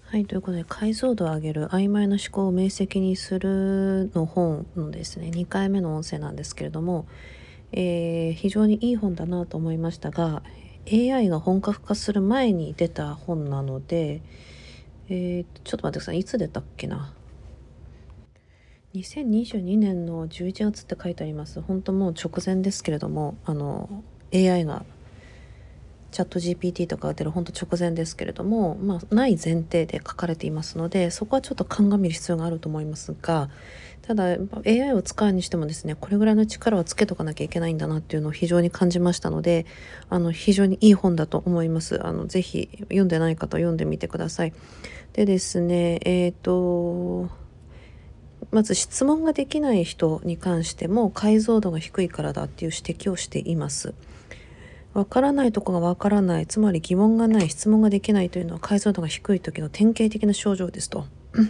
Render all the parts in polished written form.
はい、ということで、解像度を上げる曖昧な思考を明晰にするの本のですね、2回目の音声なんですけれども、非常にいい本だなと思いましたが、AI が本格化する前に出た本なので、ちょっと待ってください。いつ出たっけな。2022年の11月って書いてあります。本当もう直前ですけれども、AI がチャット GPT とかが出る本当直前ですけれども、ない前提で書かれていますので、そこはちょっと鑑みる必要があると思いますが、ただ AI を使うにしてもですね、これぐらいの力をつけとかなきゃいけないんだなっていうのを非常に感じましたので、非常にいい本だと思います。ぜひ読んでない方は読んでみてください。でですね、まず質問ができない人に関しても解像度が低いからだっていう指摘をしています。わからないとこがわからない、つまり疑問がない、質問ができないというのは解像度が低い時の典型的な症状ですと。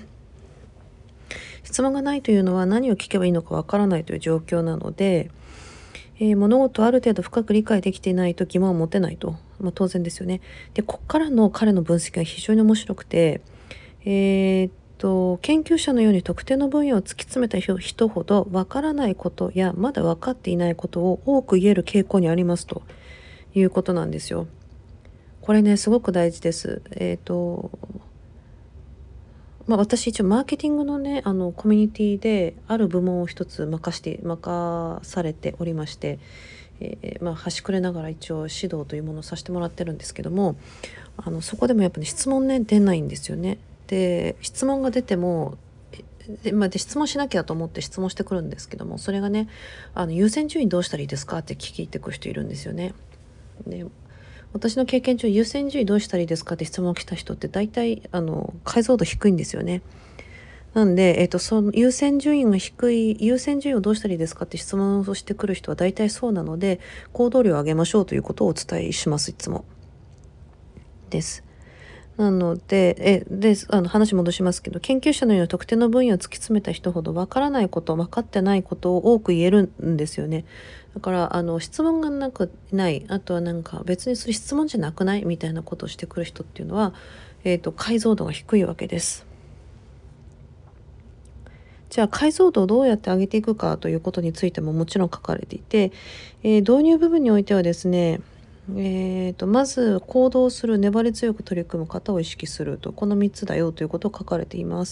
質問がないというのは何を聞けばいいのかわからないという状況なので、物事をある程度深く理解できていないと疑問は持てないと、当然ですよね。で、こっからの彼の分析が非常に面白くて、研究者のように特定の分野を突き詰めた人ほどわからないことやまだ分かっていないことを多く言える傾向にありますということなんですよ。これね、すごく大事です。私一応マーケティングのね、コミュニティである部門を一つ任されておりまして、端くれながら一応指導というものをさせてもらってるんですけども、そこでもやっぱね、質問ね、出ないんですよね。で、質問が出ても、質問しなきゃと思って質問してくるんですけども、それがね、優先順位どうしたらいいですかって聞いてくる人いるんですよね。で、私の経験上、優先順位どうしたらいいですかって質問を来た人って大体解像度低いんですよね。なんで、その優先順位が低い、優先順位をどうしたらいいですかって質問をしてくる人は大体そうなので、行動量を上げましょうということをお伝えします、いつも。です。なので、話戻しますけど、研究者のような特定の分野を突き詰めた人ほど分からないこと、分かってないことを多く言えるんですよね。だから、質問がない、あとはなんか別にそれ質問じゃなくないみたいなことをしてくる人っていうのは、解像度が低いわけです。じゃあ解像度をどうやって上げていくかということについてももちろん書かれていて、導入部分においてはですね、まず行動する、粘り強く取り組む方を意識すると、この3つだよということを書かれています。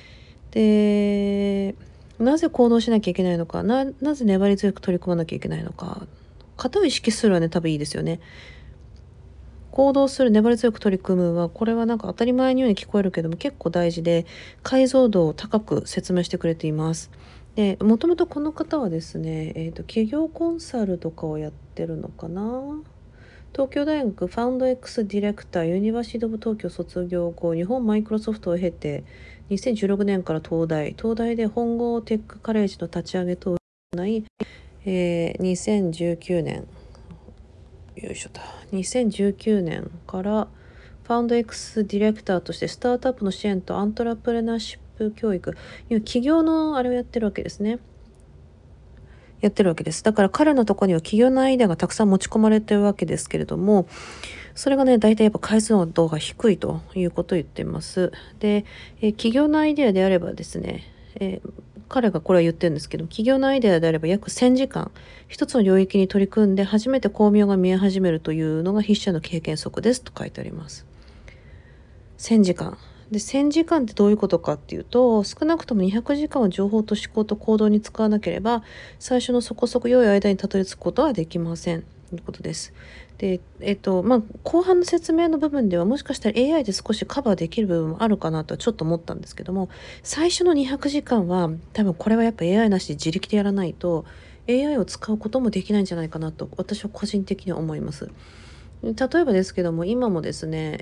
で、なぜ行動しなきゃいけないのか、なぜ粘り強く取り組まなきゃいけないのか、方を意識するはね、多分いいですよね。行動する、粘り強く取り組むは、これはなんか当たり前のように聞こえるけども結構大事で、解像度を高く説明してくれています。で、もともとこの方はですね、企業コンサルとかをやってるのかな。東京大学ファウンド X ディレクター、ユニバーシティオブ東京卒業後、日本マイクロソフトを経て、2016年から東大で本郷テックカレッジの立ち上げ等を行い、2019年、よいしょと。2019年からファウンド X ディレクターとしてスタートアップの支援とアントラプレナーシップ教育、企業のあれをやってるわけですね。やってるわけです。だから彼のところには企業のアイデアがたくさん持ち込まれてるわけですけれども、それがね、大体やっぱ解像度が低いということを言っています。で、企業のアイデアであればですね、彼がこれは言ってるんですけど、企業のアイデアであれば約1000時間、一つの領域に取り組んで初めて巧妙が見え始めるというのが筆者の経験則ですと書いてあります。1000時間。で、1000時間ってどういうことかっていうと、少なくとも200時間を情報と思考と行動に使わなければ、最初のそこそこ良い間にたどり着くことはできません。ということです。で、後半の説明の部分ではもしかしたら AI で少しカバーできる部分もあるかなとはちょっと思ったんですけども、最初の200時間は多分これはやっぱ AI なしで自力でやらないと AI を使うこともできないんじゃないかなと私は個人的に思います。例えばですけども、今もですね、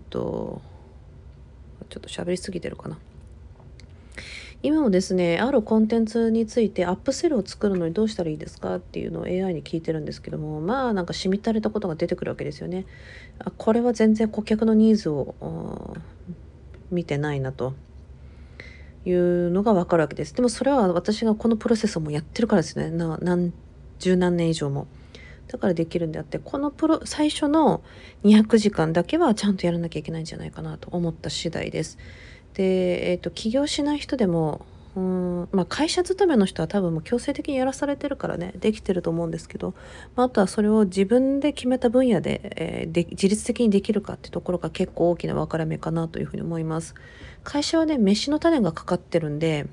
ちょっと喋りすぎてるかな。今もですね、あるコンテンツについてアップセルを作るのにどうしたらいいですかっていうのを AI に聞いてるんですけども、なんかしみったれたことが出てくるわけですよね。これは全然顧客のニーズを見てないなというのがわかるわけです。でもそれは私がこのプロセスをもうやってるからですね。十何年以上も。 だからできるんであって、この最初の200時間だけはちゃんとやらなきゃいけないんじゃないかなと思った次第です。で、起業しない人でも、会社勤めの人は多分もう強制的にやらされてるからね、できてると思うんですけど、あとはそれを自分で決めた分野で、自律的にできるかっていうところが結構大きな分かれ目かなというふうに思います。会社はね、飯の種がかかってるんで、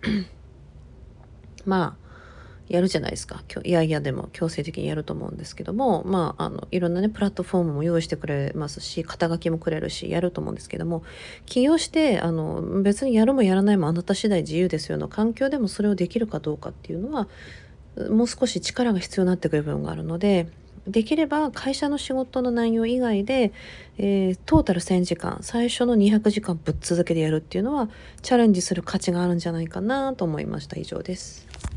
まあ、やるじゃないですか。いやいやでも強制的にやると思うんですけども、いろんなね、プラットフォームも用意してくれますし、肩書きもくれるし、やると思うんですけども、起業して、別にやるもやらないもあなた次第自由ですよの環境でもそれをできるかどうかっていうのは、もう少し力が必要になってくる部分があるので、できれば会社の仕事の内容以外で、トータル1000時間、最初の200時間ぶっ続けでやるっていうのは、チャレンジする価値があるんじゃないかなと思いました。以上です。